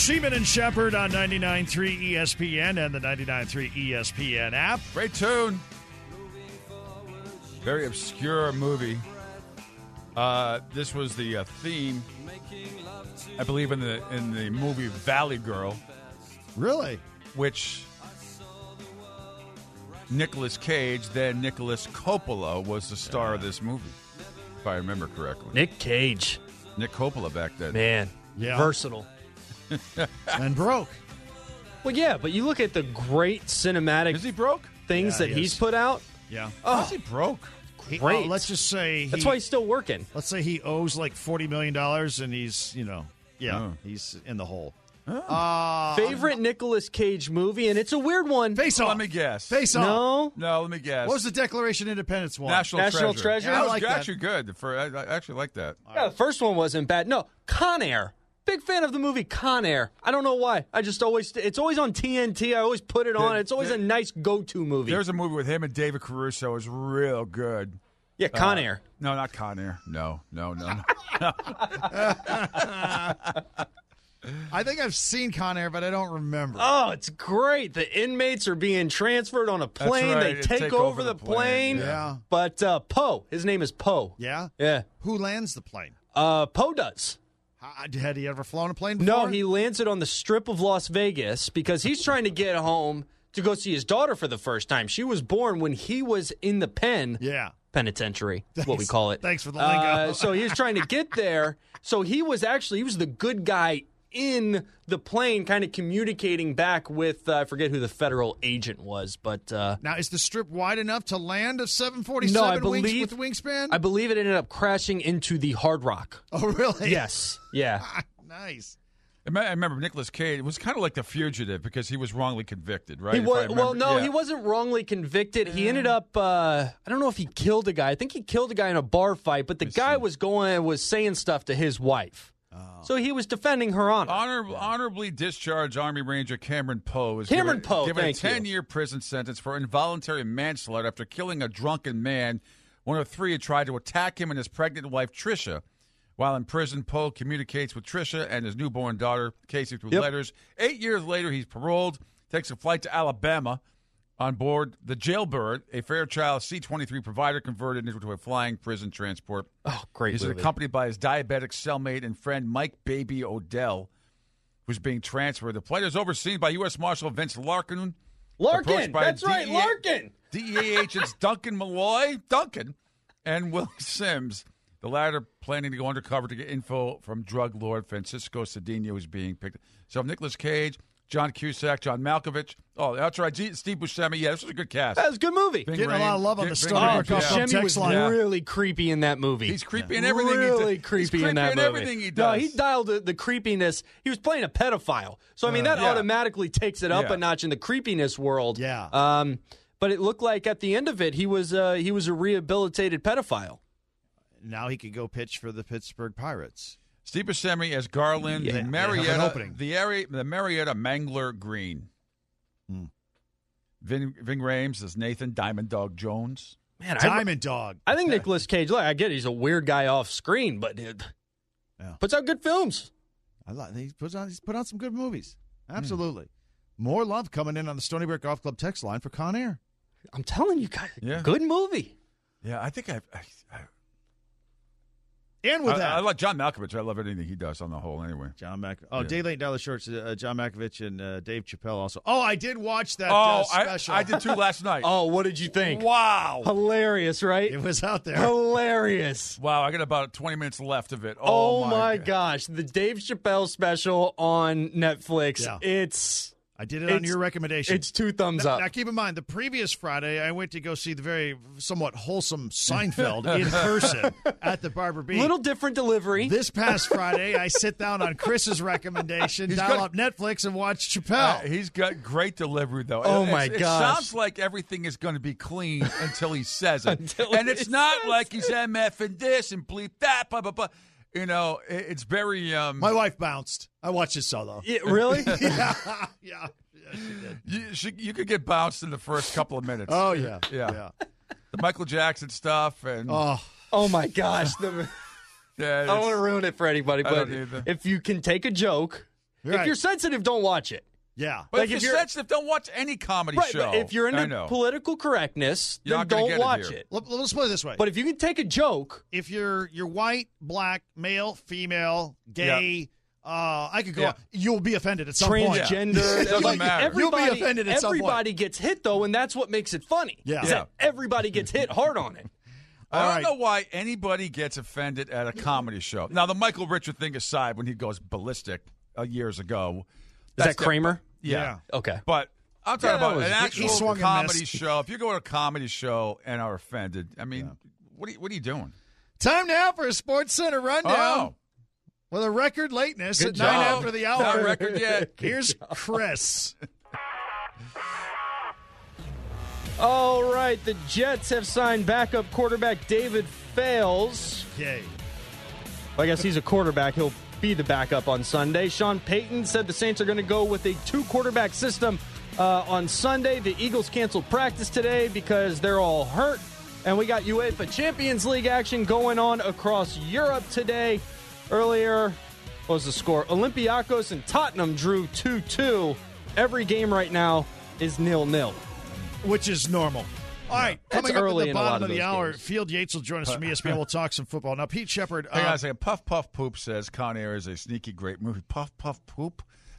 Sheeman and Shepherd on 99.3 ESPN and the 99.3 ESPN app. Great tune. Very obscure movie. This was the theme, I believe, in the movie Valley Girl. Really? Which Nicolas Cage, then Nicholas Coppola, was the star of this movie, if I remember correctly. Nick Cage. Nick Coppola back then. Man, versatile. And broke. Well, yeah, but you look at the great cinematic Is he broke? things that he's put out. Yeah. How's he broke? Great. Let's just say That's why he's still working. Let's say he owes like $40 million and he's, he's in the hole. Favorite Nicolas Cage movie, and it's a weird one. Face Off. Let me guess. Face Off. No. Let me guess. What was the Declaration of Independence one? National Treasure? Yeah, I That was like that. actually good. I actually like that. Yeah, the first one wasn't bad. No, Con Air. Big fan of the movie Con Air. I don't know why. It's always on TNT. I always put it on. It's always a nice go-to movie. There's a movie with him and David Caruso. It's real good. Yeah, Con Air. No, not Con Air. No. I think I've seen Con Air, but I don't remember. Oh, it's great. The inmates are being transferred on a plane. right. They take over the plane. Yeah. But Poe, his name is Poe. Yeah? Yeah. Who lands the plane? Poe does. Had he ever flown a plane before? No, he lands it on the Strip of Las Vegas because he's trying to get home to go see his daughter for the first time. She was born when he was in the pen. Yeah. Penitentiary, what we call it. Thanks for the lingo. So he was trying to get there. So he was the good guy in the plane, kind of communicating back with, I forget who the federal agent was, but... now, is the Strip wide enough to land a 747 with wingspan? I believe it ended up crashing into the Hard Rock. Oh, really? Yes. Yeah. Nice. I remember Nicolas Cage. It was kind of like The Fugitive because he was wrongly convicted, right? He wasn't wrongly convicted. He ended up, I don't know if he killed a guy. I think he killed a guy in a bar fight, but the guy was saying stuff to his wife. So he was defending her honor. Honorably discharged Army Ranger Cameron Poe is Given a given 10-year prison sentence for involuntary manslaughter after killing a drunken man. One of three had tried to attack him and his pregnant wife, Tricia. While in prison, Poe communicates with Tricia and his newborn daughter, Casey, through letters. 8 years later, he's paroled, takes a flight to Alabama on board the Jailbird, a Fairchild C-23 provider converted into a flying prison transport. Oh, great He's movie. accompanied by his diabetic cellmate and friend Mike Baby Odell, who's being transferred. The flight is overseen by U.S. Marshal Vince Larkin. Larkin! By That's right, Larkin! DEA agents Duncan Malloy, and Will Sims. The latter planning to go undercover to get info from drug lord Francisco Cedeno, who's being picked. So Nicolas Cage, John Cusack, John Malkovich. Oh, that's right. Steve Buscemi. Yeah, this was a good cast. That was a good movie. Getting a lot of love on the Stony Brook Buscemi text was line. really creepy in that movie. He's creepy in everything really he does. creepy in that movie. Everything he does. No, he dialed the creepiness. He was playing a pedophile. So, I mean, that automatically takes it up a notch in the creepiness world. Yeah. But it looked like at the end of it, he was a rehabilitated pedophile. Now he could go pitch for the Pittsburgh Pirates. Steve Buscemi as Garland, Yeah, the Marietta, the Marietta Mangler Green. Ving Rhames as Nathan Diamond Dog Jones. Man, Diamond Dog. I think Nicolas Cage, look, I get it, he's a weird guy off screen, but puts out good films. He's put on some good movies. Absolutely. More love coming in on the Stony Brook Golf Club text line for Con Air. I'm telling you guys, good movie. Yeah, I think And with that, I like John Malkovich. I love anything he does on the whole anyway. John Malkovich. Oh, Day Late, Dollar Shorts, John Malkovich and Dave Chappelle also. Oh, I did watch that special. I did too last night. Oh, what did you think? Wow. Hilarious, right? It was out there. Hilarious. Wow, I got about 20 minutes left of it. Oh my gosh. The Dave Chappelle special on Netflix. Yeah. I did it on your recommendation. It's 2 thumbs up. Now, keep in mind, the previous Friday, I went to go see the very somewhat wholesome Seinfeld in person at the Barber Beat. Little different delivery. This past Friday, I sit down on Chris's recommendation, up Netflix, and watch Chappelle. He's got great delivery, though. Oh, my gosh. It sounds like everything is going to be clean until he says it. And it's not like he's MF and this and bleep that, blah, blah, blah. You know, it's very... My wife bounced. I watched his solo. Really? Yeah, she did. You could get bounced in the first couple of minutes. Oh, yeah. The Michael Jackson stuff and... Oh my gosh. I don't want to ruin it for anybody, but if you can take a joke Right. If you're sensitive, don't watch it. Yeah. But Like, if if you're you're- sensitive, don't watch any comedy Right, show. but if you're I into know. political correctness, You're then not gonna don't get it watch here. it. Let's put it this way. But if you can take a joke, if you're white, black, male, female, gay, I could go. Yeah. On. You'll be offended at some point. transgender, It doesn't matter. You'll be offended at some point. Everybody gets hit, though, and that's what makes it funny. Yeah. is that everybody gets hit hard on it. I don't All right. know why anybody gets offended at a comedy show. Now, the Michael Richard thing aside, when he goes ballistic years ago. Is that Kramer? Yeah. Okay. But I'm talking that about was- an he actual swung and comedy missed. show. If you go to a comedy show and are offended, I mean, what are you doing? Time now for a Sports Center rundown Oh, with a record lateness good at job. 9 after the hour. Not record yet. Here's Chris. All right, the Jets have signed backup quarterback David Fales. Yay. I guess he's a quarterback. He'll be the backup on Sunday. Sean Payton said the Saints are going to go with a 2-quarterback system on Sunday. The Eagles canceled practice today because they're all hurt. And we got UEFA Champions League action going on across Europe today. Earlier, what was the score? Olympiacos and Tottenham drew 2-2. Every game right now is 0-0. Which is normal. All right, That's coming up early at the in a lot bottom of of the those hour, games. Field Yates will join us from ESPN. We'll talk some football. Now, Pete Shepard. I gotta say, Puff Puff Poop says Con Air is a sneaky great movie. Puff Puff Poop.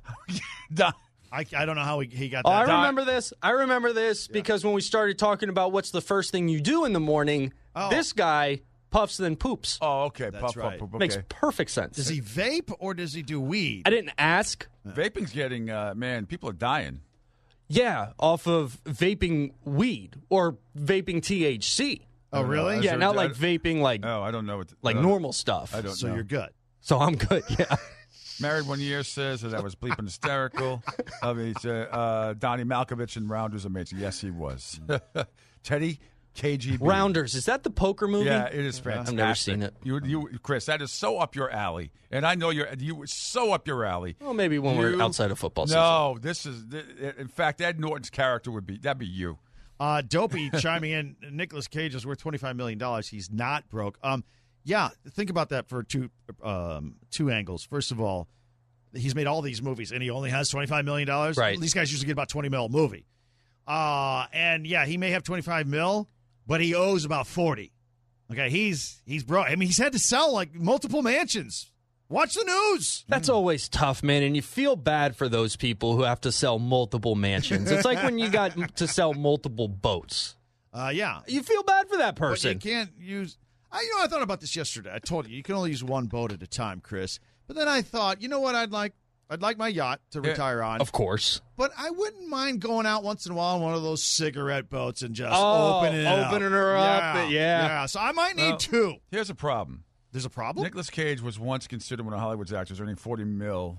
I don't know how he got Oh, that. I remember this because when we started talking about what's the first thing you do in the morning, this guy puffs then poops. Oh, okay. That's Puff right. Puff Poop. Okay. Makes perfect sense. Does he vape or does he do weed? I didn't ask. Vaping's getting man. People are dying. Yeah, off of vaping weed or vaping THC. Oh, really? Yeah, not like vaping like Oh, I don't know. normal stuff. I don't So know. you're good. So I'm good. Yeah. Married 1 year says that I was bleeping hysterical. Donnie Malkovich in Rounders amazing. Yes, he was. Teddy KGB. Rounders. Is that the poker movie? Yeah, it is fantastic. I've never seen it. You, Chris, that is so up your alley, and I know you so up your alley. Well, maybe when we're outside of football season. No, this is. In fact, Ed Norton's character that'd be you. Dopey chiming in. Nicolas Cage is worth $25 million. He's not broke. Yeah, think about that for two angles. First of all, he's made all these movies, and he only has $25 million. Right. These guys usually get about $20 million a movie. And yeah, he may have $25 million, but he owes about 40. Okay, he's broke. I mean, he's had to sell like multiple mansions. Watch the news. That's always tough, man, and you feel bad for those people who have to sell multiple mansions. It's like when you got to sell multiple boats. Yeah. You feel bad for that But you person. can't use. I thought about this yesterday. I told you can only use one boat at a time, Chris. But then I thought, you know what? I'd like my yacht to retire on. Of course. But I wouldn't mind going out once in a while on one of those cigarette boats and just opening opening her up. Yeah. So I might need two. Here's a problem. There's a problem? Nicolas Cage was once considered one of Hollywood's actors, earning $40 million.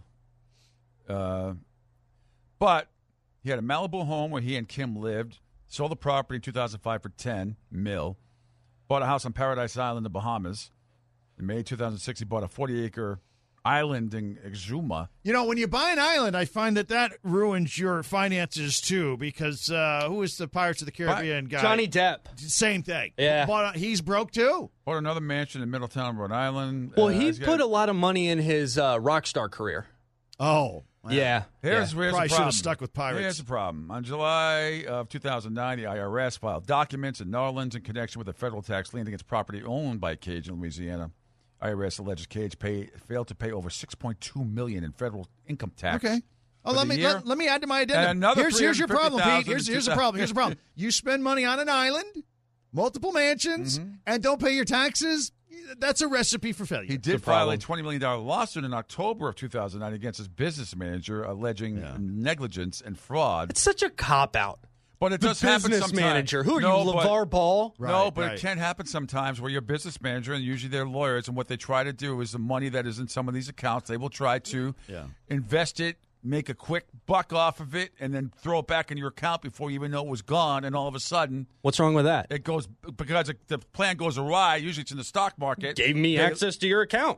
But he had a Malibu home where he and Kim lived. Sold the property in 2005 for $10 million. Bought a house on Paradise Island, the Bahamas. In May 2006, he bought a 40-acre island in Exuma. You know, when you buy an island, I find that ruins your finances, too, because who is the Pirates of the Caribbean guy? Johnny Depp. Same thing. Yeah. He's broke, too. Bought another mansion in Middletown, Rhode Island. Well, he put a lot of money in his rock star career. Oh. Wow. Yeah. Here's the Probably problem. should have stuck with Pirates. Here's the problem. On July of 2009, the IRS filed documents in New Orleans in connection with a federal tax lien against property owned by Cage in Louisiana. IRS alleges Cage failed to pay over $6.2 million in federal income tax. Okay. Oh, let me add to my addendum. And another Here's your problem, Pete. $350,000 Here's the problem. Here's the problem. You spend money on an island, multiple mansions, and don't pay your taxes. That's a recipe for failure. He did file a $20 million lawsuit in October of 2009 against his business manager, alleging negligence and fraud. It's such a cop-out. But it The does happen business sometimes. manager. Who are No, you, but- LeVar Ball? No, but Right. it can happen sometimes where you're a business manager, and usually they're lawyers, and what they try to do is the money that is in some of these accounts, they will try to invest it, make a quick buck off of it, and then throw it back in your account before you even know it was gone, and all of a sudden What's wrong with that? it goes, because the plan goes awry, usually it's in the stock market. Gave me access to your account.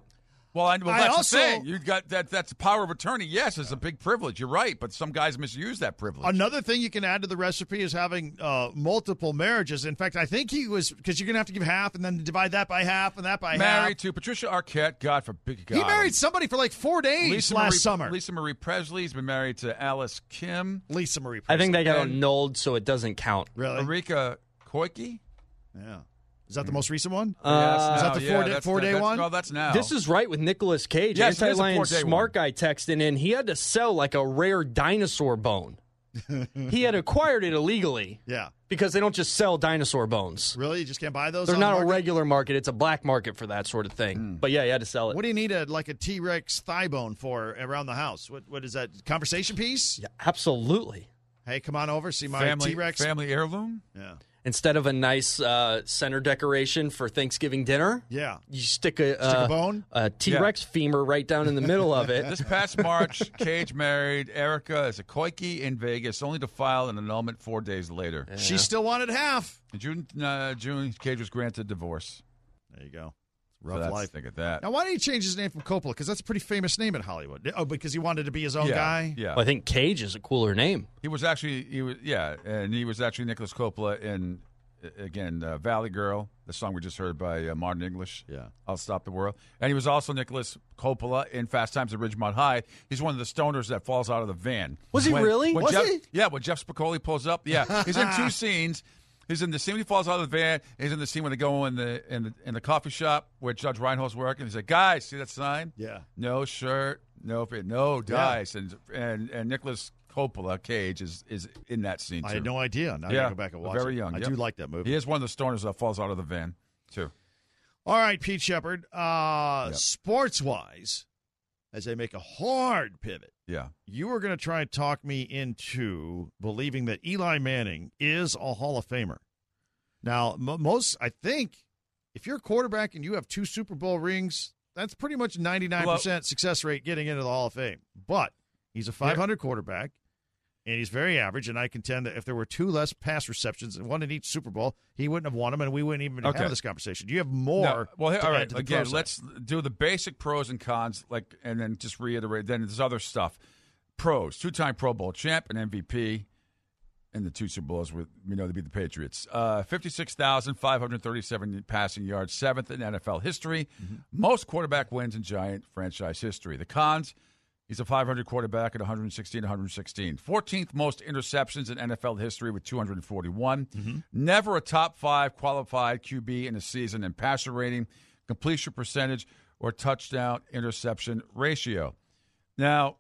Well, that's also, the thing. You got that. That's power of attorney. Yes, it's a big privilege. You're right, but some guys misuse that privilege. Another thing you can add to the recipe is having multiple marriages. In fact, I think he was, because you're going to have to give half and then divide that by half and that by half. Married to Patricia Arquette. God forbid. He married somebody for like 4 days last summer. Lisa Marie Presley's been married to Alice Kim. Lisa Marie Presley. I think they got annulled, so it doesn't count. Really? Marika Koike. Yeah. Is that the most recent one? Is that the 4-day one? No, that's now. This is right with Nicolas Cage. Yes, it is a Anti-Lion 4-day smart one. guy texting in. He had to sell like a rare dinosaur bone. He had acquired it illegally. Yeah. Because they don't just sell dinosaur bones. Really? You just can't buy those? They're on not the a market? regular market. It's a black market for that sort of thing. But yeah, you had to sell it. What do you need a T-Rex thigh bone for around the house? What is that? Conversation piece? Yeah, absolutely. Hey, come on over. See my T-Rex. Family heirloom? Yeah. Instead of a nice center decoration for Thanksgiving dinner, Yeah. you stick a bone? a T-Rex femur right down in the middle of it. This past March, Cage married Erica as a Koike in Vegas, only to file an annulment 4 days later. Yeah. She still wanted half. In June, Cage was granted divorce. There you go. So Rough that's- life. Think of that. Now, why did he change his name from Coppola? Because that's a pretty famous name in Hollywood. Oh, because he wanted to be his own guy? Yeah. Well, I think Cage is a cooler name. He was actually Nicholas Coppola in, again, Valley Girl, the song we just heard by Martin English. Yeah. I'll Stop the World. And he was also Nicholas Coppola in Fast Times at Ridgemont High. He's one of the stoners that falls out of the van. Was he really? Was he? Yeah, when Jeff Spicoli pulls up. Yeah, he's in 2 scenes. He's in the scene when he falls out of the van. He's in the scene when they go in the coffee shop where Judge Reinhold's working. He's like, guys, see that sign? Yeah. No shirt, no fit, no dice. And Nicholas Coppola, Cage, is in that scene, too. I had no idea. Now I gotta go back and watch very it. young. I yep. do like that movie. He is one of the stoners that falls out of the van, too. All right, Pete Shepard. Sports-wise, as I make a hard pivot, Yeah. you were going to try and talk me into believing that Eli Manning is a Hall of Famer. Now, I think, if you're a quarterback and you have 2 Super Bowl rings, that's pretty much 99% success rate getting into the Hall of Fame. But he's a 500 quarterback, and he's very average, and I contend that if there were 2 less pass receptions and 1 in each Super Bowl, he wouldn't have won them, and we wouldn't even have this conversation. Do you have more? No. Well, to all add right. to the Again, pro side? let's do the basic pros and cons, and then just reiterate. Then there's other stuff. Pros: 2-time Pro Bowl champ and MVP, and the 2 Super Bowls we know to be the Patriots. 56,537 passing yards, 7th in NFL history. Most quarterback wins in Giant franchise history. The cons: he's a 500 quarterback at 116. 14th most interceptions in NFL history with 241. Never a top 5 qualified QB in a season in passer rating, completion percentage, or touchdown interception ratio. Now,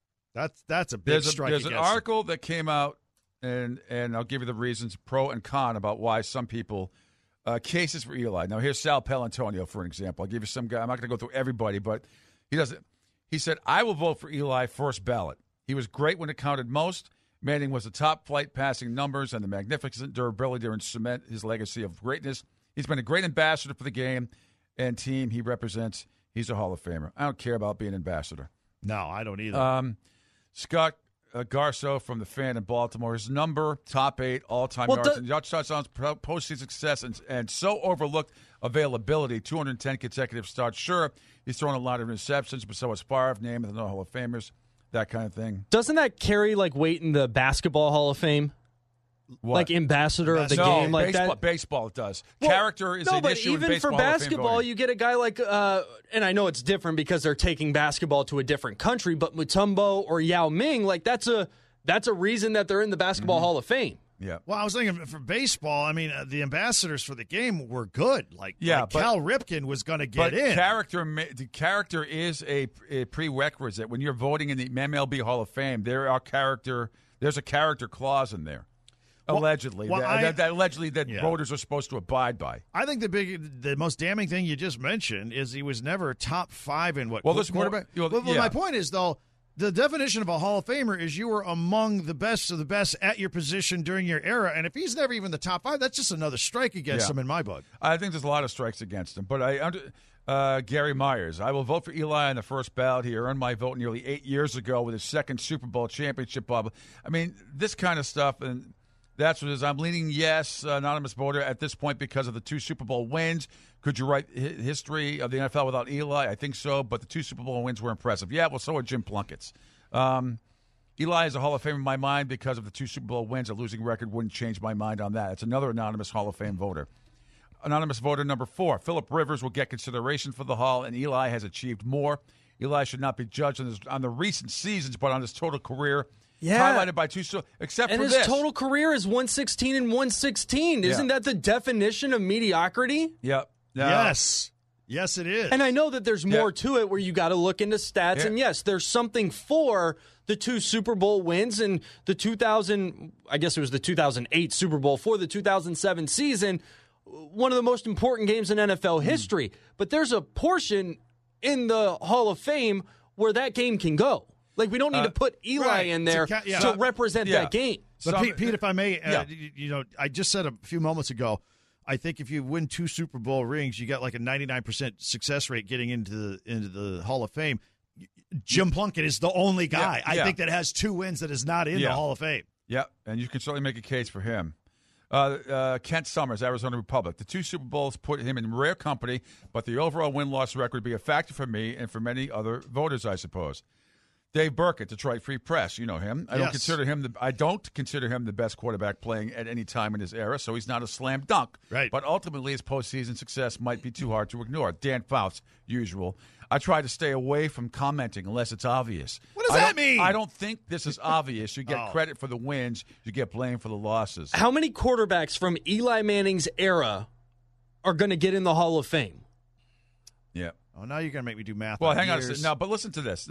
that's a big there's strike an against him. article that came out, and I'll give you the reasons, pro and con, about why some people cases for Eli. Now, here's Sal Palantonio, for an example. I'll give you some guy. I'm not going to go through everybody, but he doesn't. He said, I will vote for Eli first ballot. He was great when it counted most. Manning was the top flight passing numbers and the magnificent durability to cement his legacy of greatness. He's been a great ambassador for the game and team he represents. He's a Hall of Famer. I don't care about being ambassador. No, I don't either. Scott Garso from the Fan in Baltimore. His number, top 8 all-time Well, yards and yards touchdowns, postseason success, and so overlooked availability. 210 consecutive starts. Sure, he's thrown a lot of interceptions, but so has Favre, named in the Hall of Famers, that kind of thing. Doesn't that carry like weight in the Basketball Hall of Fame? What? Like ambassador of the No, game, like baseball, that. Baseball it does. Well, Character is no, an but issue in even baseball for Hall of Fame basketball, voting. you get a guy like, and I know it's different because they're taking basketball to a different country, but Mutombo or Yao Ming, like that's a reason that they're in the Basketball Hall of Fame. Yeah. Well, I was thinking for baseball, I mean, the ambassadors for the game were good. Like but Cal Ripken was going to get in. The character is a prerequisite. When you're voting in the MLB Hall of Fame, there's a character clause in there. Allegedly. That voters are supposed to abide by. I think the most damning thing you just mentioned is he was never top 5 in what quarterback. My point is, though, the definition of a Hall of Famer is you were among the best of the best at your position during your era. And if he's never even the top 5, that's just another strike against him in my book. I think there's a lot of strikes against him. But Gary Myers, I will vote for Eli on the first ballot. He earned my vote nearly 8 years ago with his second Super Bowl championship. I mean, this kind of stuff, and That's what it is. I'm leaning yes, anonymous voter, at this point because of the 2 Super Bowl wins. Could you write history of the NFL without Eli? I think so, but the 2 Super Bowl wins were impressive. Yeah, well, so are Jim Plunkett's. Eli is a Hall of Fame in my mind because of the 2 Super Bowl wins. A losing record wouldn't change my mind on that. It's another anonymous Hall of Fame voter. Anonymous voter number 4, Phillip Rivers will get consideration for the Hall, and Eli has achieved more. Eli should not be judged on the recent seasons, but on his total career. Yeah. Highlighted by 2, except and for his this. total career is 116 and 116. Isn't that the definition of mediocrity? Yep. Yes, it is. And I know that there's more to it where you got to look into stats. Yeah. And yes, there's something for the 2 Super Bowl wins and the 2008 Super Bowl for the 2007 season, one of the most important games in NFL history. But there's a portion in the Hall of Fame where that game can go. Like, we don't need to put Eli in there to represent that game. But Pete, if I may, I just said a few moments ago, I think if you win 2 Super Bowl rings, you got like a 99% success rate getting into the Hall of Fame. Jim Plunkett is the only guy I think that has 2 wins that is not in the Hall of Fame. Yeah, and you can certainly make a case for him. Kent Summers, Arizona Republic. The 2 Super Bowls put him in rare company, but the overall win-loss record would be a factor for me and for many other voters, I suppose. Dave Burkett, Detroit Free Press. You know him. I don't consider him the best quarterback playing at any time in his era, so he's not a slam dunk. Right. But ultimately, his postseason success might be too hard to ignore. Dan Fouts, usual. I try to stay away from commenting unless it's obvious. What does that mean? I don't think this is obvious. You get credit for the wins. You get blamed for the losses. How many quarterbacks from Eli Manning's era are going to get in the Hall of Fame? Yeah. Oh, now you're going to make me do math. Well, hang on a second. No, but listen to this.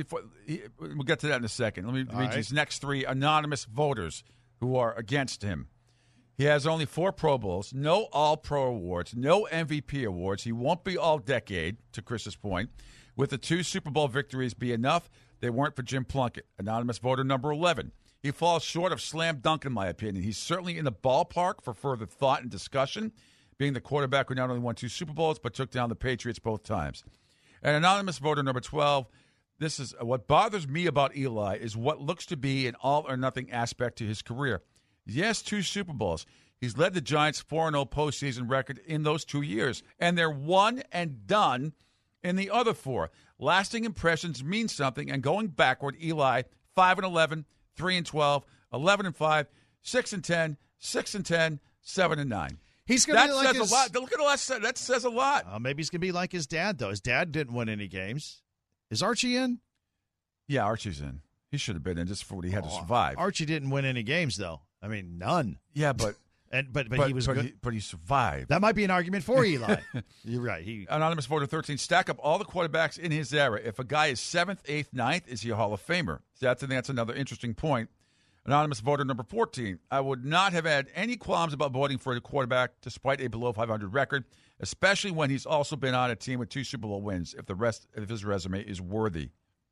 We'll get to that in a second. Let me read these next 3 anonymous voters who are against him. He has only 4 Pro Bowls, no All-Pro awards, no MVP awards. He won't be All-Decade, to Chris's point. With the 2 Super Bowl victories be enough, they weren't for Jim Plunkett. Anonymous voter number 11. He falls short of slam dunk, in my opinion. He's certainly in the ballpark for further thought and discussion, being the quarterback who not only won 2 Super Bowls but took down the Patriots both times. And anonymous voter number 12, this is what bothers me about Eli is what looks to be an all-or-nothing aspect to his career. Yes, 2 Super Bowls. He's led the Giants' 4-0 postseason record in those 2 years, and they're one and done in the other 4. Lasting impressions mean something, and going backward, Eli, 5-11, 3-12, 11-5, 6-10, 6-10, 7-9. He's going to be like says a lot. Look at the last. That says a lot. Maybe he's going to be like his dad, though. His dad didn't win any games. Is Archie in? Yeah, Archie's in. He should have been in just for what he had to survive. Archie didn't win any games, though. I mean, none. Yeah, but he was good. But he survived. That might be an argument for Eli. You're right. Anonymous voter 13. Stack up all the quarterbacks in his era. If a guy is 7th, 8th, 9th, is he a Hall of Famer? That's another interesting point. Anonymous voter number 14. I would not have had any qualms about voting for a quarterback despite a below 500 record, especially when he's also been on a team with 2 Super Bowl wins, if his resume is worthy.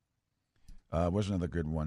Where's another good one?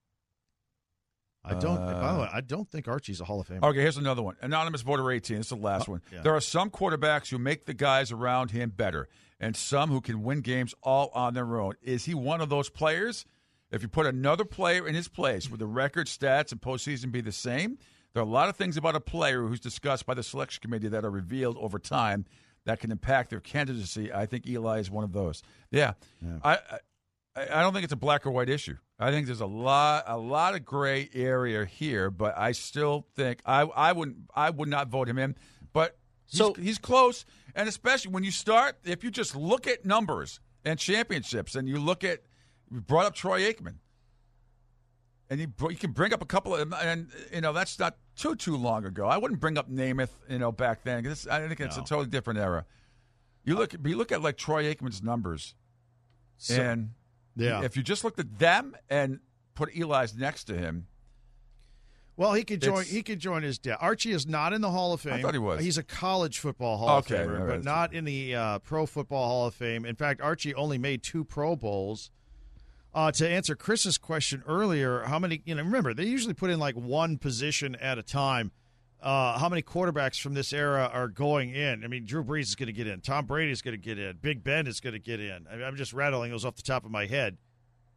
By the way, I don't think Archie's a Hall of Famer. Okay, here's another one. Anonymous voter 18. This is the last one. Yeah. There are some quarterbacks who make the guys around him better, and some who can win games all on their own. Is he one of those players? If you put another player in his place, would the record, stats, and postseason be the same? There are a lot of things about a player who's discussed by the selection committee that are revealed over time that can impact their candidacy. I think Eli is one of those. Yeah. I don't think it's a black or white issue. I think there's a lot of gray area here, but I still think I would not vote him in. But he's close, and especially when you start, if you just look at numbers and championships, and you look at. We brought up Troy Aikman, and you can bring up a couple of, and that's not too long ago. I wouldn't bring up Namath, back then. I think it's a totally different era. You look at like Troy Aikman's numbers, and if you just looked at them and put Eli's next to him. Well, he could join his dad. Archie is not in the Hall of Fame. I thought he was. He's a college football Hall of Famer, but not in the Pro Football Hall of Fame. In fact, Archie only made 2 Pro Bowls. To answer Chris's question earlier, how many, remember, they usually put in like one position at a time. How many quarterbacks from this era are going in? I mean, Drew Brees is going to get in. Tom Brady is going to get in. Big Ben is going to get in. I'm just rattling those off the top of my head.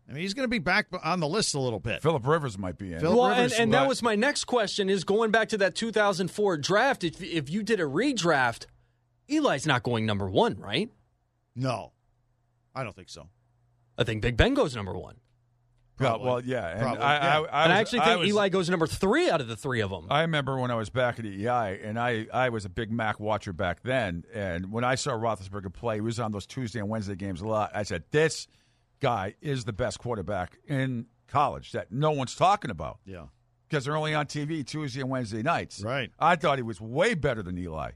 I mean, he's going to be back on the list a little bit. Phillip Rivers might be in. And that was my next question, is going back to that 2004 draft. If you did a redraft, Eli's not going number 1, right? No, I don't think so. I think Big Ben goes number 1. Probably. Well, yeah. And Probably, I actually think Eli goes number 3 out of the 3 of them. I remember when I was back at EI, and I was a big Mac watcher back then, and when I saw Roethlisberger play, he was on those Tuesday and Wednesday games a lot. I said, this guy is the best quarterback in college that no one's talking about. Yeah. Because they're only on TV Tuesday and Wednesday nights. Right. I thought he was way better than Eli.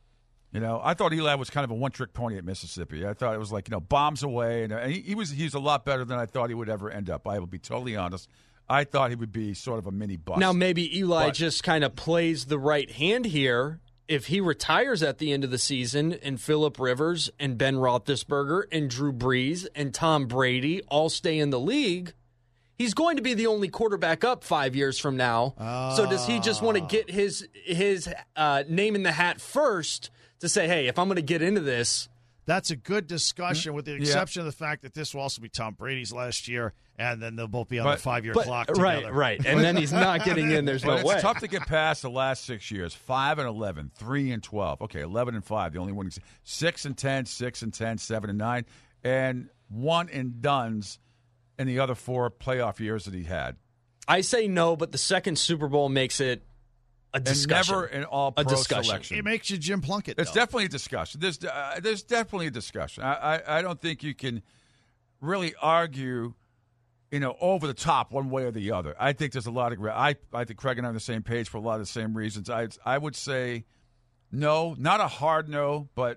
I thought Eli was kind of a one-trick pony at Mississippi. I thought it was like, bombs away. And he's a lot better than I thought he would ever end up. I will be totally honest. I thought he would be sort of a mini bust. Now, maybe Eli just kind of plays the right hand here. If he retires at the end of the season and Phillip Rivers and Ben Roethlisberger and Drew Brees and Tom Brady all stay in the league, he's going to be the only quarterback up 5 years from now. So does he just want to get his name in the hat first to say, hey, if I'm going to get into this? That's a good discussion, with the exception of the fact that this will also be Tom Brady's last year, and then they'll both be on the 5-year clock together. Right. And then he's not getting in. There's no way. It's tough to get past the last 6 years. 5-11, 3-12. Okay, 11-5. The only winning 6-10, 6-10, 7-9, and 1-and-dones in the other 4 playoff years that he had. I say no, but the second Super Bowl makes it a discussion. And never an all-pro selection. It makes you Jim Plunkett. It's definitely a discussion. There's definitely a discussion. I don't think you can really argue, over the top one way or the other. I think there's a lot of. I think Craig and I are on the same page for a lot of the same reasons. I would say no, not a hard no, but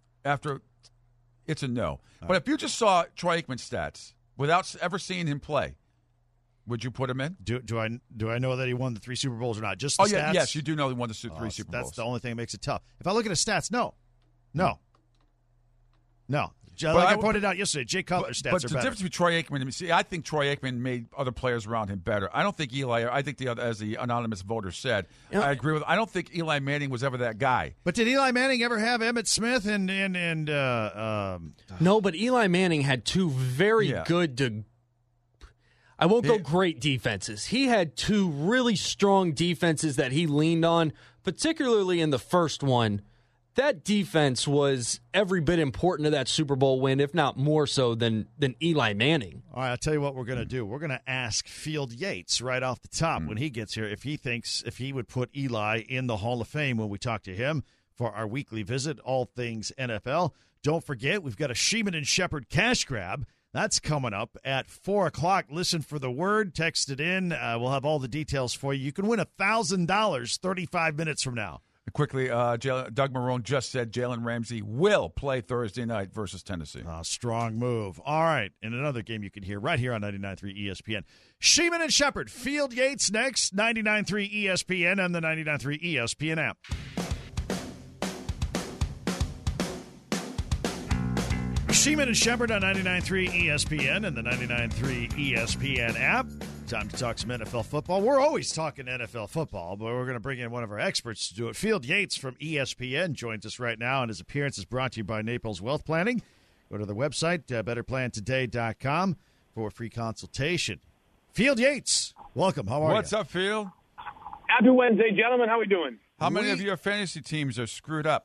it's a no. But if you just saw Troy Aikman's stats without ever seeing him play, would you put him in? Do I know that he won the 3 Super Bowls or not? Just the stats? Yes, you do know he won the 3 Super Bowls. That's the only thing that makes it tough. If I look at his stats, no. I pointed out yesterday, Jay Cutler's stats are better. But the difference between Troy Aikman, I think Troy Aikman made other players around him better. I don't think Eli. I think as the anonymous voter said, I agree with. I don't think Eli Manning was ever that guy. But did Eli Manning ever have Emmitt Smith and No, but Eli Manning had 2 very good. I won't go great defenses. He had 2 really strong defenses that he leaned on, particularly in the first one. That defense was every bit important to that Super Bowl win, if not more so than Eli Manning. All right, I'll tell you what we're going to do. We're going to ask Field Yates right off the top when he gets here if he would put Eli in the Hall of Fame when we talk to him for our weekly visit, All Things NFL. Don't forget, we've got a Sheeman and Shepherd cash grab. That's coming up at 4 o'clock. Listen for the word. Text it in. We'll have all the details for you. You can win $1,000 35 minutes from now. Quickly, Doug Marrone just said Jalen Ramsey will play Thursday night versus Tennessee. Strong move. All right. In another game you can hear right here on 99.3 ESPN. Sheeman and Shepherd. Field Yates next. 99.3 ESPN and the 99.3 ESPN app. Sheeman and Shepherd on 99.3 ESPN and the 99.3 ESPN app. Time to talk some NFL football. We're always talking NFL football, but we're going to bring in one of our experts to do it. Field Yates from ESPN joins us right now, and his appearance is brought to you by Naples Wealth Planning. Go to the website, betterplantoday.com, for a free consultation. Field Yates, welcome. How are you? What's up, Field? Happy Wednesday, gentlemen. How we doing? How many of your fantasy teams are screwed up?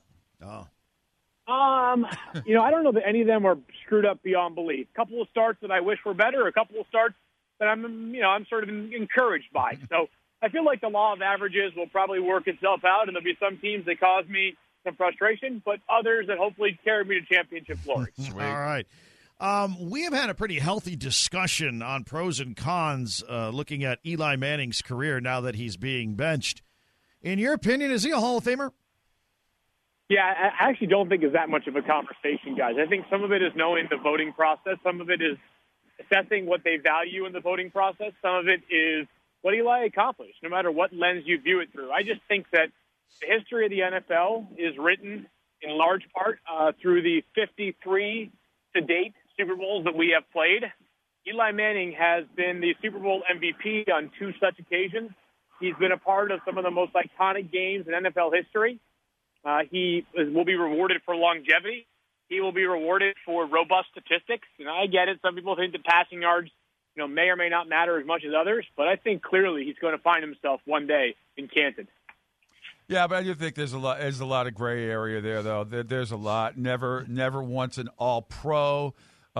I don't know that any of them are screwed up beyond belief. A couple of starts that I wish were better, a couple of starts that I'm sort of encouraged by. So I feel like the law of averages will probably work itself out, and there'll be some teams that cause me some frustration, but others that hopefully carry me to championship glory. All right. We have had a pretty healthy discussion on pros and cons looking at Eli Manning's career now that he's being benched. In your opinion, is he a Hall of Famer? Yeah, I actually don't think it's that much of a conversation, guys. I think some of it is knowing the voting process. Some of it is assessing what they value in the voting process. Some of it is what Eli accomplished, no matter what lens you view it through. I just think that the history of the NFL is written in large part through the 53 to date Super Bowls that we have played. Eli Manning has been the Super Bowl MVP on 2 such occasions. He's been a part of some of the most iconic games in NFL history. He will be rewarded for longevity. He will be rewarded for robust statistics. And I get it. Some people think that passing yards may or may not matter as much as others, but I think clearly he's going to find himself one day in Canton. Yeah, but I do think there's a lot of gray area there, though. There's a lot. Never once an All-Pro.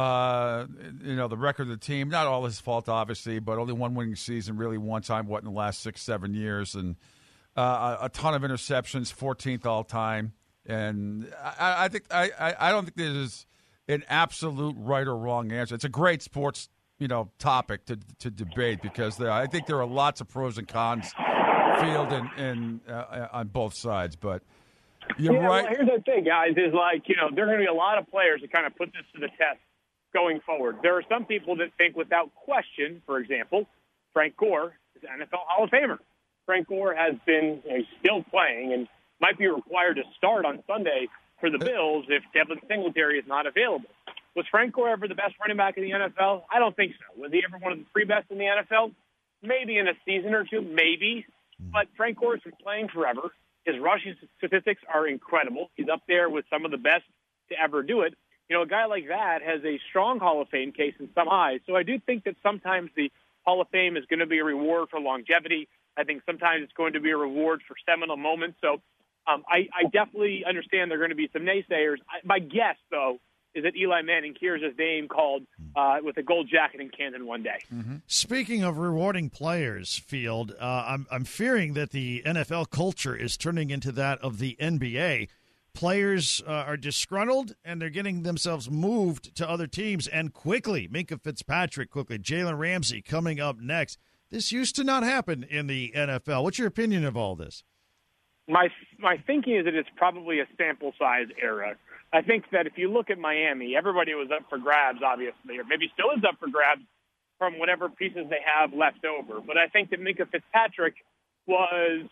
The record of the team, not all his fault, obviously, but only one winning season, really one time, in the last 6-7 years, and a ton of interceptions, 14th all time. And I don't think there's an absolute right or wrong answer. It's a great sports topic to debate because I think there are lots of pros and cons field and on both sides. But you're right. Well, here's the thing, guys, is there are going to be a lot of players that kind of put this to the test going forward. There are some people that think without question, for example, Frank Gore is an NFL Hall of Famer. Frank Gore has been still playing and might be required to start on Sunday for the Bills if Devin Singletary is not available. Was Frank Gore ever the best running back in the NFL? I don't think so. Was he ever one of the three best in the NFL? Maybe in a season or two, maybe. But Frank Gore's been playing forever. His rushing statistics are incredible. He's up there with some of the best to ever do it. A guy like that has a strong Hall of Fame case in some eyes. So I do think that sometimes the Hall of Fame is going to be a reward for longevity. I think sometimes it's going to be a reward for seminal moments. So I definitely understand there are going to be some naysayers. My guess, though, is that Eli Manning hears his name called with a gold jacket in Canton one day. Mm-hmm. Speaking of rewarding players, Field, I'm fearing that the NFL culture is turning into that of the NBA. Players are disgruntled, and they're getting themselves moved to other teams, and quickly. Minkah Fitzpatrick quickly. Jalen Ramsey coming up next. This used to not happen in the NFL. What's your opinion of all this? My thinking is that it's probably a sample size error. I think that if you look at Miami, everybody was up for grabs, obviously, or maybe still is up for grabs from whatever pieces they have left over. But I think that Minkah Fitzpatrick was,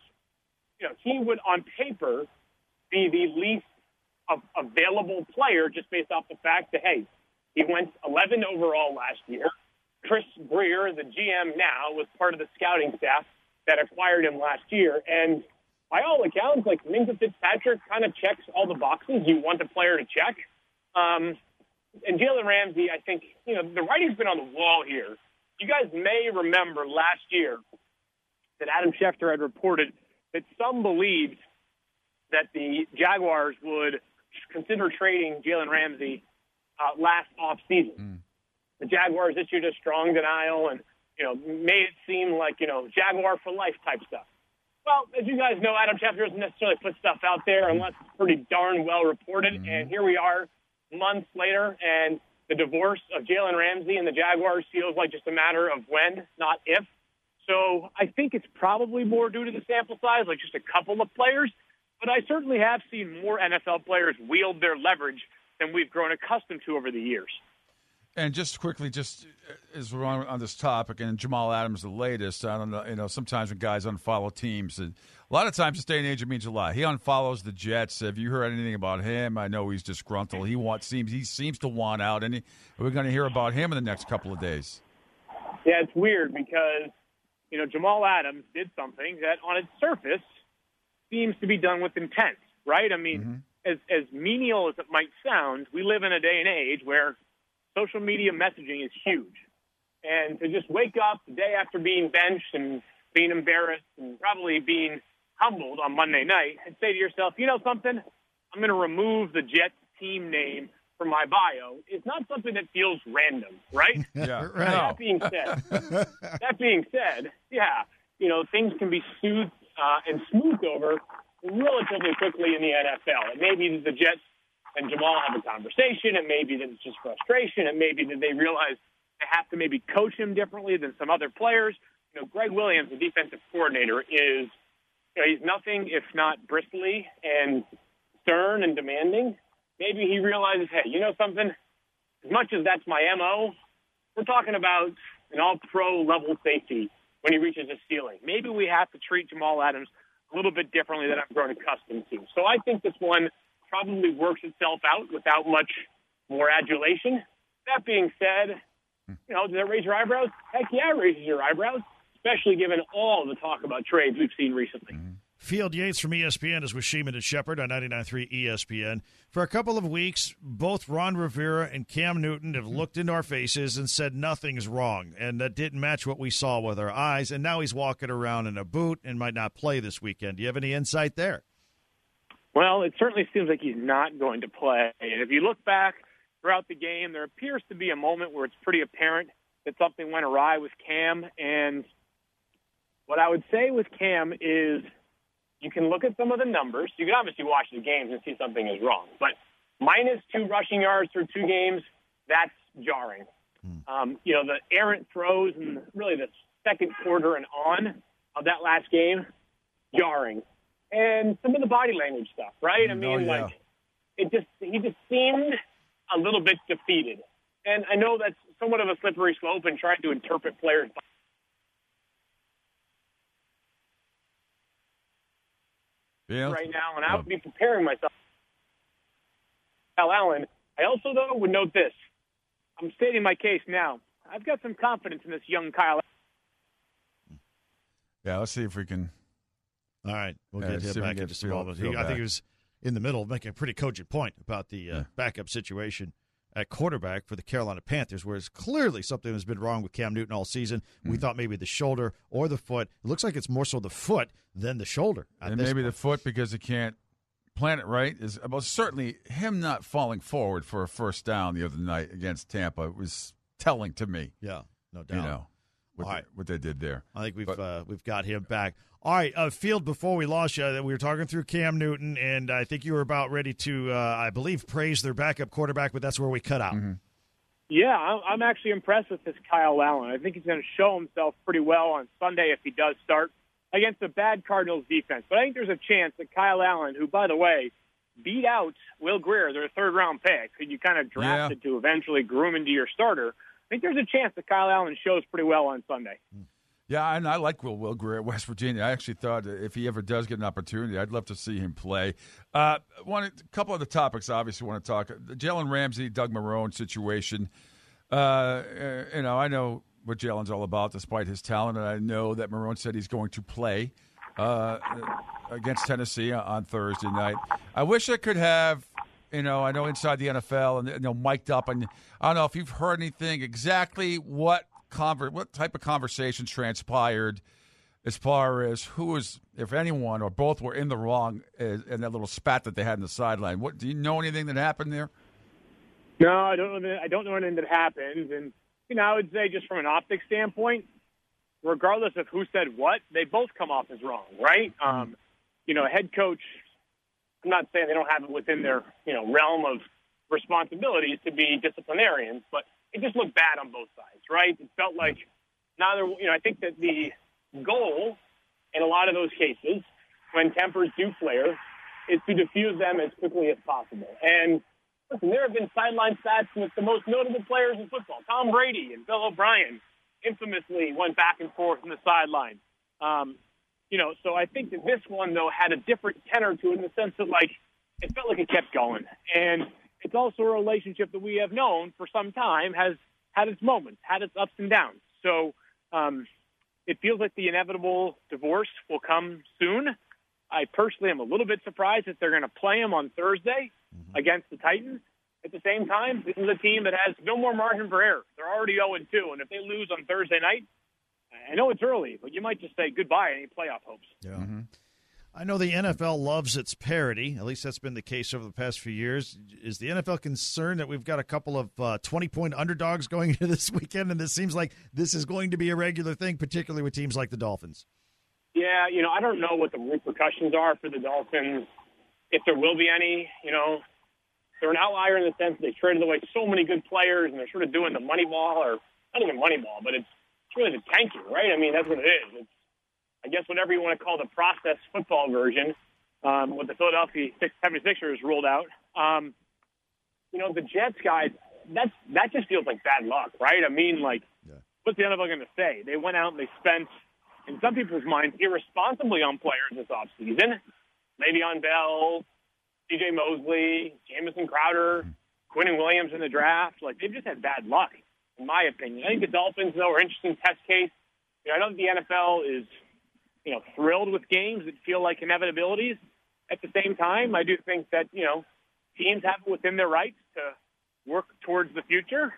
he would on paper be the least available player just based off the fact that, hey, he went 11 overall last year. Chris Grier, the GM now, was part of the scouting staff that acquired him last year. And by all accounts, Minkah Fitzpatrick kind of checks all the boxes you want a player to check. And Jalen Ramsey, I think, the writing's been on the wall here. You guys may remember last year that Adam Schefter had reported that some believed that the Jaguars would consider trading Jalen Ramsey last offseason. The Jaguars issued a strong denial and, made it seem like, Jaguar for life type stuff. Well, as you guys know, Adam Schefter doesn't necessarily put stuff out there unless it's pretty darn well reported. And here we are months later, and the divorce of Jalen Ramsey and the Jaguars feels like just a matter of when, not if. So I think it's probably more due to the sample size, like just a couple of players. But I certainly have seen more NFL players wield their leverage than we've grown accustomed to over the years. And just quickly, just as we're on this topic, and Jamal Adams, the latest, I don't know, sometimes when guys unfollow teams, and a lot of times this day and age it means a lot. He unfollows the Jets. Have you heard anything about him? I know he's disgruntled. He seems to want out, and we're going to hear about him in the next couple of days. Yeah, it's weird because, Jamal Adams did something that on its surface seems to be done with intent, right? I mean, as menial as it might sound, we live in a day and age where social media messaging is huge. And to just wake up the day after being benched and being embarrassed and probably being humbled on Monday night and say to yourself, something, I'm going to remove the Jets team name from my bio is not something that feels random, right? Yeah. Right. That being said, things can be soothed and smoothed over relatively quickly in the NFL. It may be that the Jets and Jamal have a conversation. It may be that it's just frustration. It may be that they realize they have to maybe coach him differently than some other players. Greg Williams, the defensive coordinator, is he's nothing if not bristly and stern and demanding. Maybe he realizes, hey, something? As much as that's my MO, we're talking about an all-pro level safety when he reaches his ceiling. Maybe we have to treat Jamal Adams a little bit differently than I've grown accustomed to. So I think this one probably works itself out without much more adulation. That being said, does that raise your eyebrows? Heck yeah, it raises your eyebrows, especially given all the talk about trades we've seen recently. Field Yates from ESPN is with Sheeman and Shepard on 99.3 ESPN. For a couple of weeks, both Ron Rivera and Cam Newton have looked into our faces and said nothing's wrong, and that didn't match what we saw with our eyes, and now he's walking around in a boot and might not play this weekend. Do you have any insight there? Well, it certainly seems like he's not going to play. And if you look back throughout the game, there appears to be a moment where it's pretty apparent that something went awry with Cam. And what I would say with Cam is you can look at some of the numbers. You can obviously watch the games and see something is wrong. But -2 rushing yards through 2 games, that's jarring. The errant throws in really the second quarter and on of that last game, jarring. And some of the body language stuff, right? I mean, he just seemed a little bit defeated. And I know that's somewhat of a slippery slope in trying to interpret players right now, and I would be preparing myself. Kyle Allen. I also, though, would note this. I'm stating my case now. I've got some confidence in this young Kyle Allen. Yeah, let's see if we can. All right, we'll get him back in just a moment. I think he was in the middle making a pretty cogent point about the backup situation at quarterback for the Carolina Panthers, where it's clearly something has been wrong with Cam Newton all season. We thought maybe the shoulder or the foot. It looks like it's more so the foot than the shoulder. And maybe the foot because he can't plant it right. Is certainly him not falling forward for a first down the other night against Tampa was telling to me. Yeah, no doubt. What they did there. I think we've got him back. All right, Field, before we lost you, we were talking through Cam Newton, and I think you were about ready to, I believe, praise their backup quarterback, but that's where we cut out. Mm-hmm. Yeah, I'm actually impressed with this Kyle Allen. I think he's going to show himself pretty well on Sunday if he does start against a bad Cardinals defense. But I think there's a chance that Kyle Allen, who, by the way, beat out Will Grier, their third-round pick, who you kind of drafted to eventually groom into your starter, I think there's a chance that Kyle Allen shows pretty well on Sunday. Yeah, and I like Will Grier at West Virginia. I actually thought if he ever does get an opportunity, I'd love to see him play. A couple of the topics I obviously want to talk. The Jalen Ramsey, Doug Marrone situation. I know what Jalen's all about despite his talent, and I know that Marrone said he's going to play against Tennessee on Thursday night. I wish I could have, I know inside the NFL and mic'd up, and I don't know if you've heard anything exactly what type of conversations transpired as far as who was, if anyone or both were in the wrong in that little spat that they had in the sideline. Do you know anything that happened there? No, I don't know anything that happened. And, I would say just from an optics standpoint, regardless of who said what, they both come off as wrong, right? A head coach, I'm not saying they don't have it within their, realm of responsibilities to be disciplinarians, but it just looked bad on both sides, right? It felt like neither, I think that the goal in a lot of those cases, when tempers do flare, is to diffuse them as quickly as possible. And listen, there have been sideline stats with the most notable players in football. Tom Brady and Bill O'Brien infamously went back and forth on the sideline. So I think that this one, though, had a different tenor to it in the sense that, it felt like it kept going. And it's also a relationship that we have known for some time has had its moments, had its ups and downs. So it feels like the inevitable divorce will come soon. I personally am a little bit surprised that they're going to play him on Thursday against the Titans. At the same time, this is a team that has no more margin for error. They're already 0-2, and if they lose on Thursday night, I know it's early, but you might just say goodbye to any playoff hopes. Yeah. Mm-hmm. I know the NFL loves its parity. At least that's been the case over the past few years. Is the NFL concerned that we've got a couple of 20-point underdogs going into this weekend, and this seems like this is going to be a regular thing, particularly with teams like the Dolphins? Yeah, I don't know what the repercussions are for the Dolphins, if there will be any. They're an outlier in the sense that they traded away so many good players, and they're sort of doing the money ball, or not even money ball, but it's really the tanking, right? I mean, that's what it is. It's, I guess, whatever you want to call the process football version, what the Philadelphia 76ers ruled out. The Jets guys, that just feels like bad luck, right? I mean, what's the NFL going to say? They went out and they spent, in some people's minds, irresponsibly on players this offseason. Le'Veon Bell, C.J. Mosley, Jamison Crowder, Quinnen Williams in the draft. They've just had bad luck, in my opinion. I think the Dolphins, though, are an interesting test case. I know that the NFL is thrilled with games that feel like inevitabilities. At the same time, I do think that, teams have it within their rights to work towards the future.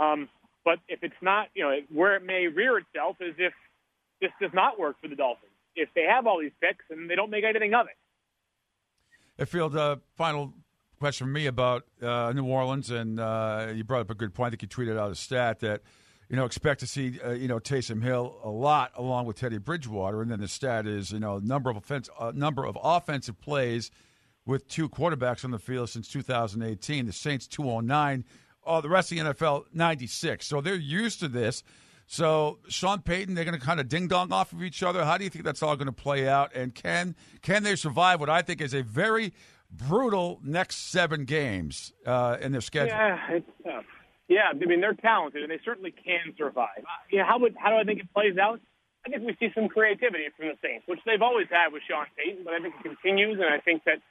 But if it's not, where it may rear itself is if this does not work for the Dolphins. If they have all these picks and they don't make anything of it. Hey, Field, final question from me about New Orleans, and you brought up a good point. I think you tweeted out a stat that, expect to see, Taysom Hill a lot along with Teddy Bridgewater, and then the stat is, number of offensive plays with two quarterbacks on the field since 2018. The Saints 209, the rest of the NFL 96. So they're used to this. So Sean Payton, they're going to kind of ding-dong off of each other. How do you think that's all going to play out? And can they survive what I think is a very brutal next 7 games in their schedule? Yeah, it's tough. Yeah, I mean, they're talented, and they certainly can survive. How do I think it plays out? I think we see some creativity from the Saints, which they've always had with Sean Payton, but I think it continues, and I think that,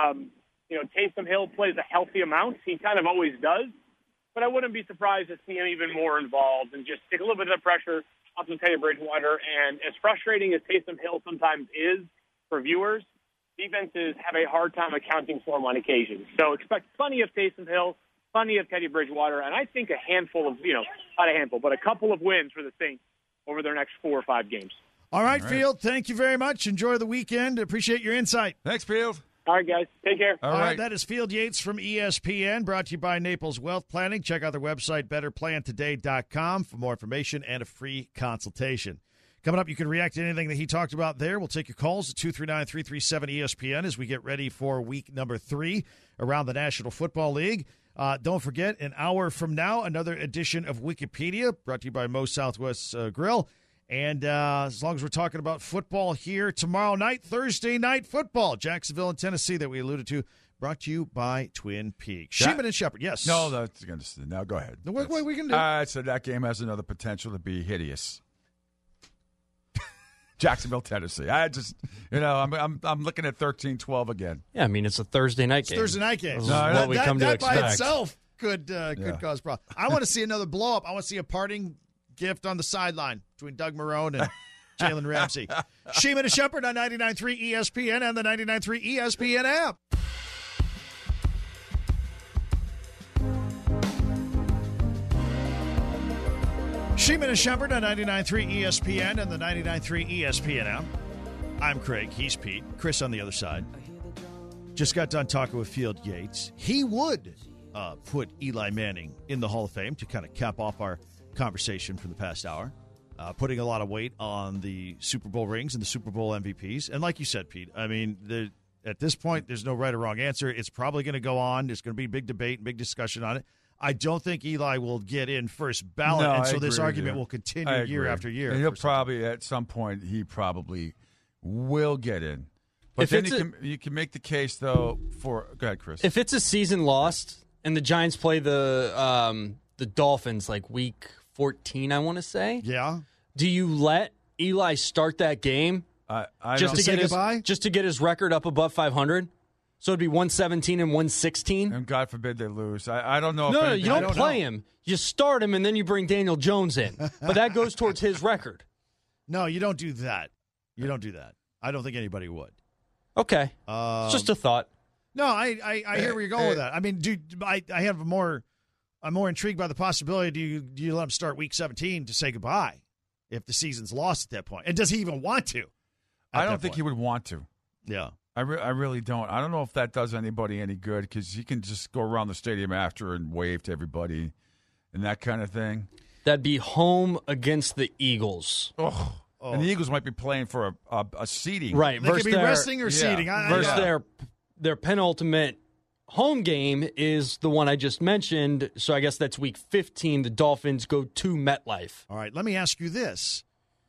Taysom Hill plays a healthy amount. He kind of always does. But I wouldn't be surprised to see him even more involved and just take a little bit of the pressure off of Teddy Bridgewater. And as frustrating as Taysom Hill sometimes is for viewers, defenses have a hard time accounting for him on occasion. So expect plenty of Taysom Hill, plenty of Teddy Bridgewater, and I think a handful of, not a handful, but a couple of wins for the Saints over their next 4 or 5 games. All right, Field, thank you very much. Enjoy the weekend. Appreciate your insight. Thanks, Field. All right, guys. Take care. All right. That is Field Yates from ESPN, brought to you by Naples Wealth Planning. Check out their website, betterplantoday.com, for more information and a free consultation. Coming up, you can react to anything that he talked about there. We'll take your calls at 239-337-ESPN as we get ready for week number 3 around the National Football League. Don't forget, an hour from now, another edition of Wikipedia, brought to you by Moe's Southwest Grill. And as long as we're talking about football here tomorrow night, Thursday night football, Jacksonville and Tennessee that we alluded to, brought to you by Twin Peaks. Sheeman and Shepard, yes. No, that's going to. Now go ahead. What we can do? I said that game has another potential to be hideous. Jacksonville, Tennessee. I just, I'm looking at 13-12 again. Yeah, I mean, it's a Thursday night game. Thursday night game. This is what we come to that expect. by itself could cause problems. I want to see another blow-up. I want to see a parting gift on the sideline between Doug Marrone and Jalen Ramsey. Sheeman and Shepard on 99.3 ESPN and the 99.3 ESPN app. Sheeman and Shepard on 99.3 ESPN and the 99.3 ESPN app. I'm Craig. He's Pete. Chris on the other side. Just got done talking with Field Yates. He would put Eli Manning in the Hall of Fame to kind of cap off our conversation for the past hour, putting a lot of weight on the Super Bowl rings and the Super Bowl MVPs. And like you said, Pete, I mean, at this point, there's no right or wrong answer. It's probably going to go on. There's going to be big debate, big discussion on it. I don't think Eli will get in first ballot, and so this argument will continue year after year. And he'll probably, at some point, he probably will get in. But then you can make the case, though, for – go ahead, Chris. If it's a season lost and the Giants play the Dolphins like week 14, I want to say. Yeah. Do you let Eli start that game just to get his record up above 500? So it'd be 117 and 116? And God forbid they lose. I don't know. No, you don't play him. You start him, and then you bring Daniel Jones in. But that goes towards his record. No, you don't do that. You don't do that. I don't think anybody would. Okay. It's just a thought. No, I hear where you're going with that. I mean, I'm more intrigued by the possibility. Do you let him start week 17 to say goodbye if the season's lost at that point? And does he even want to? I don't think he would want to. Yeah. I really don't. I don't know if that does anybody any good because he can just go around the stadium after and wave to everybody and that kind of thing. That'd be home against the Eagles. Oh. And the Eagles might be playing for a seeding. Right. They could be resting or seeding. Versus their penultimate home game is the one I just mentioned. So I guess that's week 15. The Dolphins go to MetLife. All right. Let me ask you this.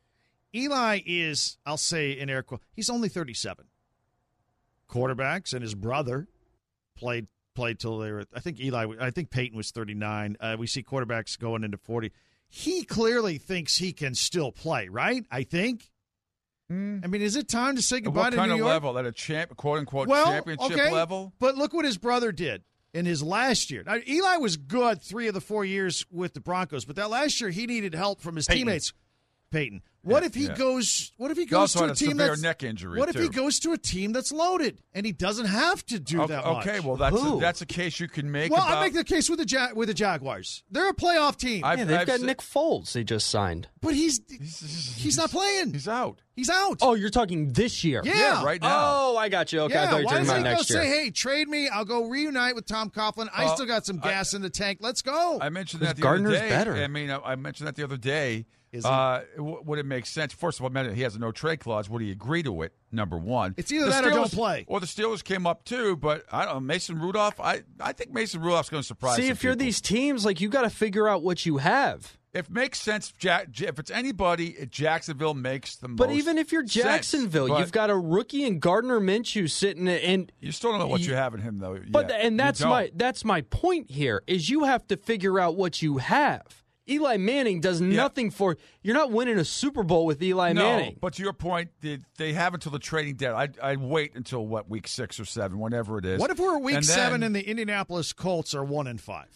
Eli is, I'll say in air quotes, he's only 37. Quarterbacks and his brother played till they were, I think Peyton was 39. We see quarterbacks going into 40. He clearly thinks he can still play, right? I think. I mean, is it time to say goodbye to New York? What kind of level? At a quote-unquote championship level? But look what his brother did in his last year. Now, Eli was good 3 of the 4 years with the Broncos, but that last year he needed help from his teammates. Peyton. What if he goes? What if he goes also to had a team severe that's neck injury? What if he too. goes to a team that's loaded and he doesn't have to do that much? Okay, well that's a case you can make. Well, about, I make the case with the Jaguars. They're a playoff team, They've got Nick Foles they just signed. but he's not playing. He's out. He's out. Oh, you're talking this year? Yeah. Right now. Oh, I got you. Okay, I thought you were why talking doesn't about he go next year. say, hey, trade me. I'll go reunite with Tom Coughlin. I still got some gas in the tank. Let's go. I mentioned that the Gardner's other day. better. I mean, I mentioned that the other day. Is would it make sense? First of all, he has a no trade clause. Would he agree to it? Number one. It's either that or don't play. Or the Steelers came up too, but I don't know. Mason Rudolph. I think Mason Rudolph's going to surprise. See, if you're people. these teams, like you got to figure out what you have. If it makes sense, if it's anybody, Jacksonville makes the most. But even if you're Jacksonville, sense. you've got a rookie in Gardner Minshew sitting, and You still don't know what you have in him, though. But yet. and that's You don't. that's my point here is you have to figure out what you have. Eli Manning does nothing for you're not winning a Super Bowl with Eli Manning. But to your point, they have until the trading deadline. I'd wait until week 6 or 7, whenever it is. What if we're week And 7 then- and the Indianapolis Colts are 1-5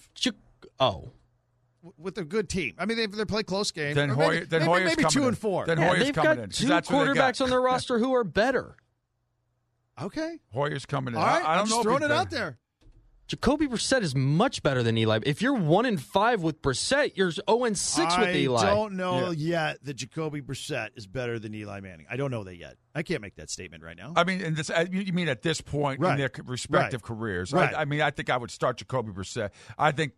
with a good team? I mean, they play close games. Then Or Hoyer's maybe coming 2-4. Then Yeah, Hoyer's they've coming got in. 'cause 2 that's what they got. quarterbacks on their roster who are better. Okay, Hoyer's coming in. all right. I don't I'm know just if throwing he's it out better. there. Jacoby Brissett is much better than Eli. If you're 1-5 with Brissett, you're 0-6 with Eli. I don't know yet that Jacoby Brissett is better than Eli Manning. I don't know that yet. I can't make that statement right now. I mean, you mean at this point Right. in their respective Right. careers? Right. I mean, I think I would start Jacoby Brissett. I think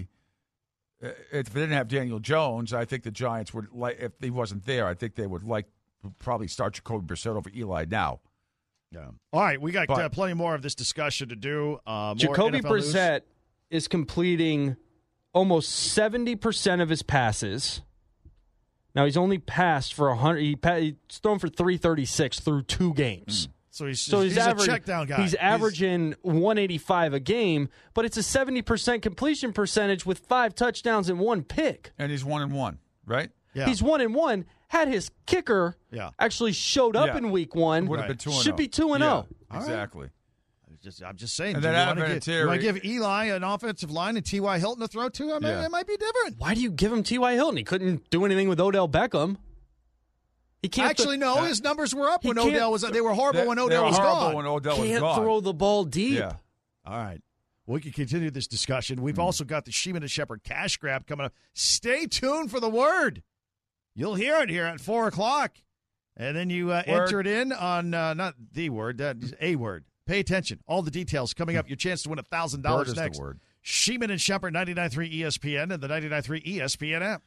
if they didn't have Daniel Jones, I think the Giants would like. If he wasn't there, I think they would probably start Jacoby Brissett over Eli now. Yeah. All right, we got plenty more of this discussion to do. More Jacoby NFL news. Brissett is completing almost 70% of his passes. Now, he's only passed for 100. He's thrown for 336 through 2 games. So he's a check down guy. He's averaging 185 a game, but it's a 70% completion percentage with 5 touchdowns and 1 pick. And he's 1-1, right? Yeah. He's 1-1. Had his kicker actually showed up in week 1, Would have been 2-0. should be 2-0. Yeah, exactly. I'm just saying. And do then you Adam want Vinatieri- to give Eli an offensive line and T.Y. Hilton to throw to? It might be different. Why do you give him T.Y. Hilton? He couldn't do anything with Odell Beckham. He can't Actually, no. His numbers were up when can't- Odell was. They were horrible when They Odell were was horrible gone. when Odell was can't gone. throw the ball deep. Yeah. All right. We can continue this discussion. We've also got the Sheeman and Shepherd cash grab coming up. Stay tuned for the word. You'll hear it here at 4 o'clock. And then you enter it in on, not the word, a word. Pay attention. All the details coming up. Your chance to win $1,000 Word is the next. word. Sheeman and Shepherd, 99.3 ESPN and the 99.3 ESPN app.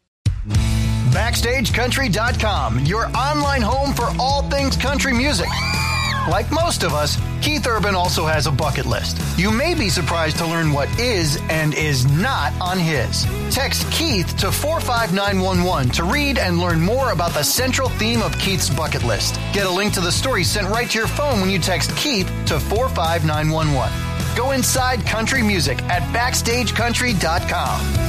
BackstageCountry.com, your online home for all things country music. Like most of us, Keith Urban also has a bucket list. You may be surprised to learn what is and is not on his. Text Keith to 45911 to read and learn more about the central theme of Keith's bucket list. Get a link to the story sent right to your phone when you text Keith to 45911. Go inside country music at BackstageCountry.com.